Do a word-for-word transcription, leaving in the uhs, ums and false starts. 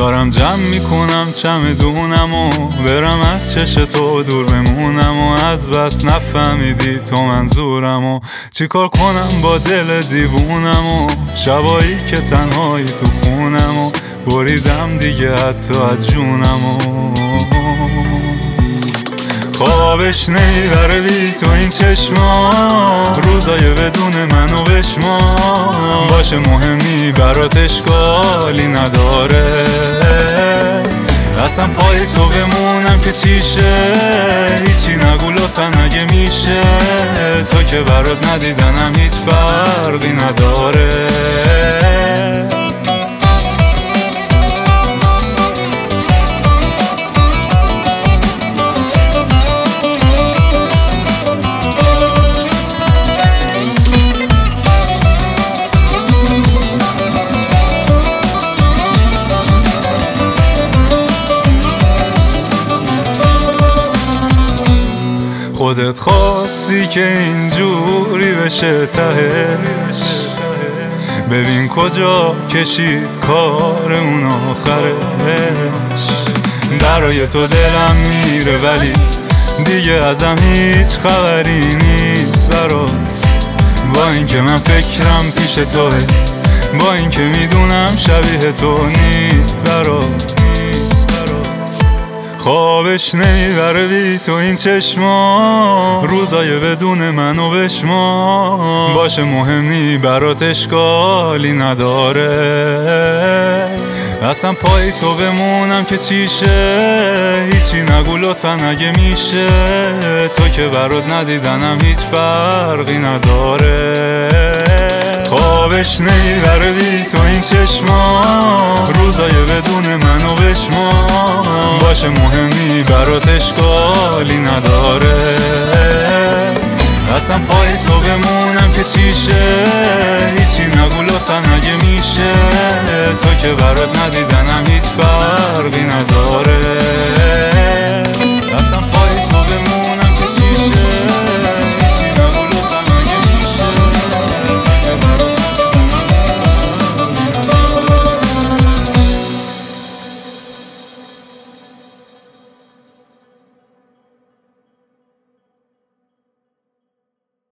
دارم جمع میکنم چمدونم و برم از چش تو دور بمونم و از بس نفهمیدی تو منظورم و چیکار کنم با دل دیوونم و شبایی که تنهایی تو خونم و بریدم دیگه حتی از جونم و خوابش نمیبره بی تو این چشما، روزای بدون منو بشما، باشه مهمی برات اشکالی نداره، اصلا پای تو بمونم که چیشه، هیچی نگو لطفا اگه میشه، تو که برات ندیدنم هیچ فرقی نداره. خودت خواستی که اینجوری بشه تهش، ببین کجا کشید کارمون آخرش، برای تو دلم میره ولی دیگه ازم هیچ خبری نیست برات، با اینکه من فکرم پیش توه، با اینکه میدونم شبیه تو نیست برات. خوابش نمیبره بی تو این چشما، روزای بدون منو بشما، باشه مهمی برات اشکالی نداره، اصلا پای تو بمونم که چیشه، هیچی نگو لطفا اگه میشه، تو که برات ندیدنم هیچ فرقی نداره. خوابش نمیبره بی تو این چشما، روزای بدون منو بشما، باشه مهمی برات اشکالی نداره، اصلا پای تو بمونم که چیشه، هیچی نگو لطفا اگه میشه، تو که برات ندیدن